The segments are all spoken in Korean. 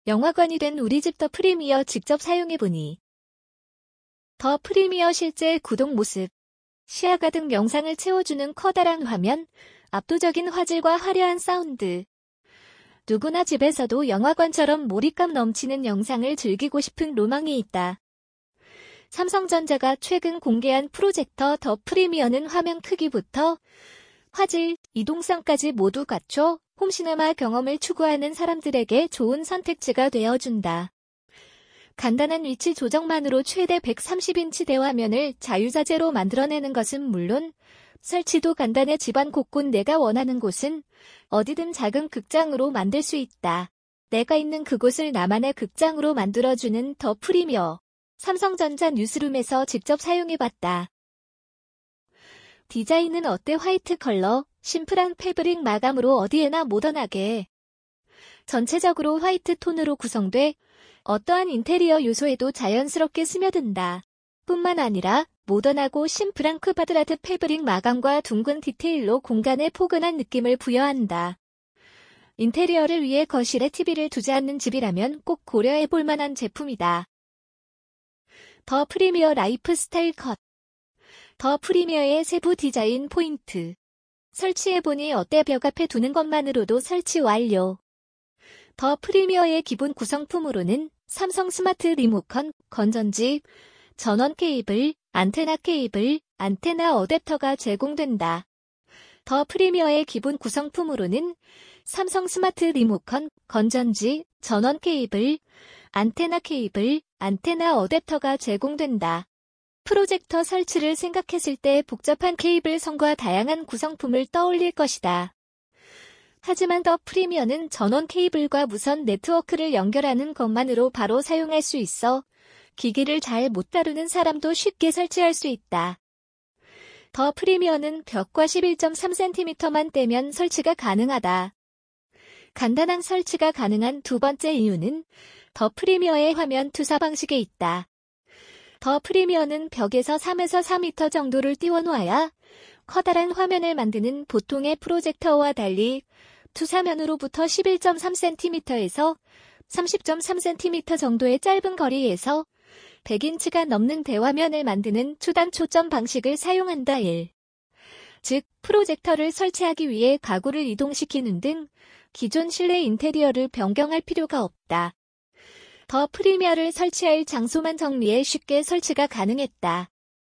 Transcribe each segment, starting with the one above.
영화관이 된 우리집 더 프리미어 직접 사용해보니 더 프리미어 실제 구동 모습, 시야 가득 영상을 채워주는 커다란 화면, 압도적인 화질과 화려한 사운드. 누구나 집에서도 영화관처럼 몰입감 넘치는 영상을 즐기고 싶은 로망이 있다. 삼성전자가 최근 공개한 프로젝터 더 프리미어는 화면 크기부터 화질, 이동성까지 모두 갖춰 홈시네마 경험을 추구하는 사람들에게 좋은 선택지가 되어준다. 간단한 위치 조정만으로 최대 130인치 대화면을 자유자재로 만들어내는 것은 물론 설치도 간단해 집안 곳곳 내가 원하는 곳은 어디든 작은 극장으로 만들 수 있다. 내가 있는 그곳을 나만의 극장으로 만들어주는 더 프리미어. 삼성전자 뉴스룸에서 직접 사용해봤다. 디자인은 어때? 화이트 컬러, 심플한 패브릭 마감으로 어디에나 모던하게. 전체적으로 화이트 톤으로 구성돼 어떠한 인테리어 요소에도 자연스럽게 스며든다. 뿐만 아니라 모던하고 심플한 큐바드라트 패브릭 마감과 둥근 디테일로 공간에 포근한 느낌을 부여한다. 인테리어를 위해 거실에 TV를 두지 않는 집이라면 꼭 고려해볼 만한 제품이다. 더 프리미어 라이프 스타일 컷. 더 프리미어의 세부 디자인 포인트. 설치해보니 어때? 벽 앞에 두는 것만으로도 설치 완료. 더 프리미어의 기본 구성품으로는 삼성 스마트 리모컨, 건전지, 전원 케이블, 안테나 케이블, 안테나 어댑터가 제공된다. 더 프리미어의 기본 구성품으로는 삼성 스마트 리모컨, 건전지, 전원 케이블, 안테나 케이블, 안테나 어댑터가 제공된다. 프로젝터 설치를 생각했을 때 복잡한 케이블 선과 다양한 구성품을 떠올릴 것이다. 하지만 더 프리미어는 전원 케이블과 무선 네트워크를 연결하는 것만으로 바로 사용할 수 있어 기기를 잘 못 다루는 사람도 쉽게 설치할 수 있다. 더 프리미어는 벽과 11.3cm만 떼면 설치가 가능하다. 간단한 설치가 가능한 두 번째 이유는 더 프리미어의 화면 투사 방식에 있다. 더 프리미어는 벽에서 3에서 4m 정도를 띄워놓아야 커다란 화면을 만드는 보통의 프로젝터와 달리 투사면으로부터 11.3cm에서 30.3cm 정도의 짧은 거리에서 100인치가 넘는 대화면을 만드는 초단 초점 방식을 사용한다. 즉, 프로젝터를 설치하기 위해 가구를 이동시키는 등 기존 실내 인테리어를 변경할 필요가 없다. 더 프리미어를 설치할 장소만 정리해 쉽게 설치가 가능했다.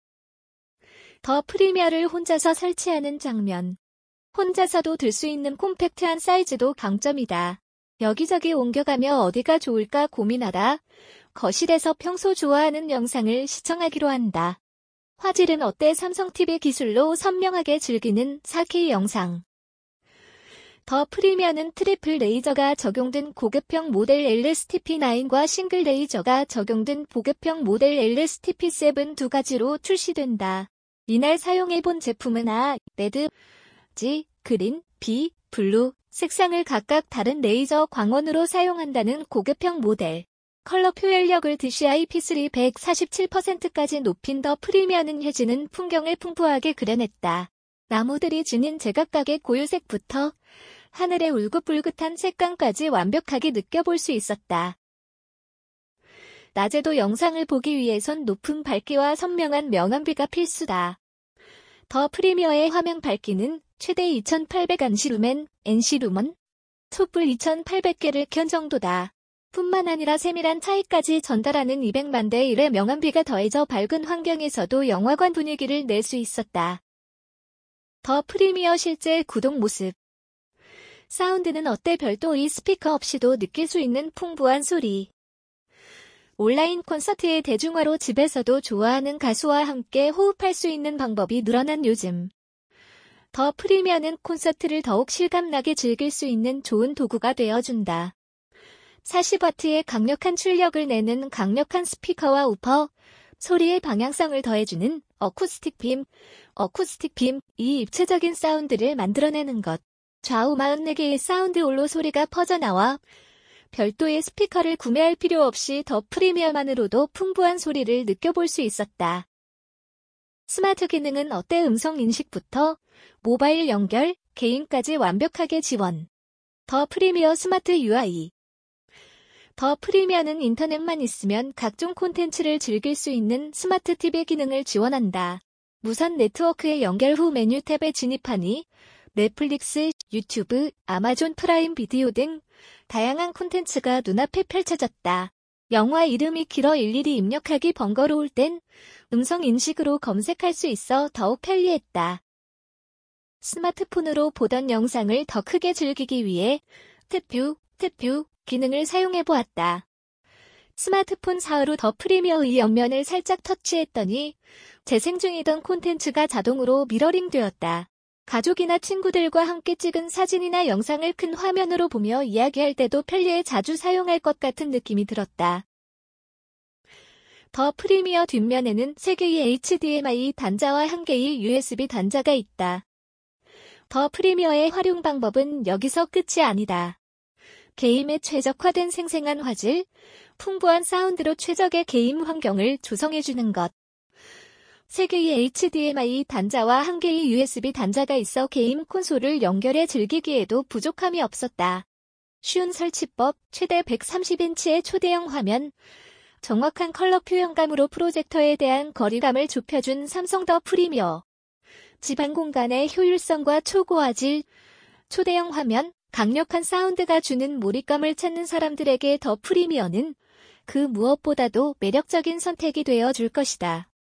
더 프리미어를 혼자서 설치하는 장면. 혼자서도 들 수 있는 콤팩트한 사이즈도 강점이다. 여기저기 옮겨가며 어디가 좋을까 고민하다 거실에서 평소 좋아하는 영상을 시청하기로 한다. 화질은 어때? 삼성 TV 기술로 선명하게 즐기는 4K 영상. 더 프리미어는 트리플 레이저가 적용된 고급형 모델 LSTP9과 싱글 레이저가 적용된 보급형 모델 LSTP7 두 가지로 출시된다. 이날 사용해본 제품은 레드, G, 그린, B, 블루 색상을 각각 다른 레이저 광원으로 사용한다는 고급형 모델. 컬러 표현력을 DCI-P3 147%까지 높인 더 프리미어는 해지는 풍경을 풍부하게 그려냈다. 나무들이 지닌 제각각의 고유색부터 하늘의 울긋불긋한 색감까지 완벽하게 느껴볼 수 있었다. 낮에도 영상을 보기 위해선 높은 밝기와 선명한 명암비가 필수다. 더 프리미어의 화면 밝기는 최대 2800 NC 루멘, 촛불 2800개를 켠 정도다. 뿐만 아니라 세밀한 차이까지 전달하는 200만 대 1의 명암비가 더해져 밝은 환경에서도 영화관 분위기를 낼 수 있었다. 더 프리미어 실제 구동 모습. 사운드는 어때? 별도의 스피커 없이도 느낄 수 있는 풍부한 소리. 온라인 콘서트의 대중화로 집에서도 좋아하는 가수와 함께 호흡할 수 있는 방법이 늘어난 요즘. 더 프리미어는 콘서트를 더욱 실감나게 즐길 수 있는 좋은 도구가 되어준다. 40W의 강력한 출력을 내는 강력한 스피커와 우퍼, 소리의 방향성을 더해주는 어쿠스틱 빔, 이 입체적인 사운드를 만들어내는 것. 좌우 44개의 사운드 홀로 소리가 퍼져나와 별도의 스피커를 구매할 필요 없이 더 프리미어만으로도 풍부한 소리를 느껴볼 수 있었다. 스마트 기능은 어때? 음성 인식부터 모바일 연결, 게임까지 완벽하게 지원. 더 프리미어 스마트 UI. 더 프리미어는 인터넷만 있으면 각종 콘텐츠를 즐길 수 있는 스마트 TV 기능을 지원한다. 무선 네트워크에 연결 후 메뉴 탭에 진입하니 넷플릭스, 유튜브, 아마존 프라임 비디오 등 다양한 콘텐츠가 눈앞에 펼쳐졌다. 영화 이름이 길어 일일이 입력하기 번거로울 땐 음성 인식으로 검색할 수 있어 더욱 편리했다. 스마트폰으로 보던 영상을 더 크게 즐기기 위해 탭뷰 기능을 사용해 보았다. 스마트폰 사으로 더 프리미어의 옆면을 살짝 터치했더니 재생 중이던 콘텐츠가 자동으로 미러링 되었다. 가족이나 친구들과 함께 찍은 사진이나 영상을 큰 화면으로 보며 이야기할 때도 편리해 자주 사용할 것 같은 느낌이 들었다. 더 프리미어 뒷면에는 3개의 HDMI 단자와 1개의 USB 단자가 있다. 더 프리미어의 활용 방법은 여기서 끝이 아니다. 게임에 최적화된 생생한 화질, 풍부한 사운드로 최적의 게임 환경을 조성해주는 것. 3개의 HDMI 단자와 1개의 USB 단자가 있어 게임 콘솔을 연결해 즐기기에도 부족함이 없었다. 쉬운 설치법, 최대 130인치의 초대형 화면, 정확한 컬러 표현감으로 프로젝터에 대한 거리감을 좁혀준 삼성 더 프리미어. 집안 공간의 효율성과 초고화질, 초대형 화면, 강력한 사운드가 주는 몰입감을 찾는 사람들에게 더 프리미어는 그 무엇보다도 매력적인 선택이 되어 줄 것이다.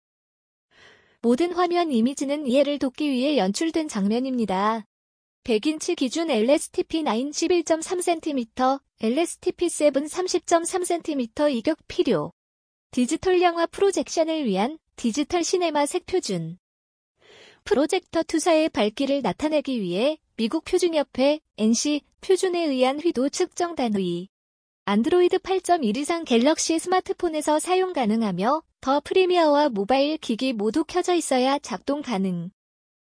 모든 화면 이미지는 이해를 돕기 위해 연출된 장면입니다. 100인치 기준 LSTP9 11.3cm, LSTP7 30.3cm 이격 필요. 디지털 영화 프로젝션을 위한 디지털 시네마 색 표준. 프로젝터 투사의 밝기를 나타내기 위해 미국 표준협회 NC 표준에 의한 휘도 측정 단위. 안드로이드 8.1 이상 갤럭시 스마트폰에서 사용 가능하며 더 프리미어와 모바일 기기 모두 켜져 있어야 작동 가능.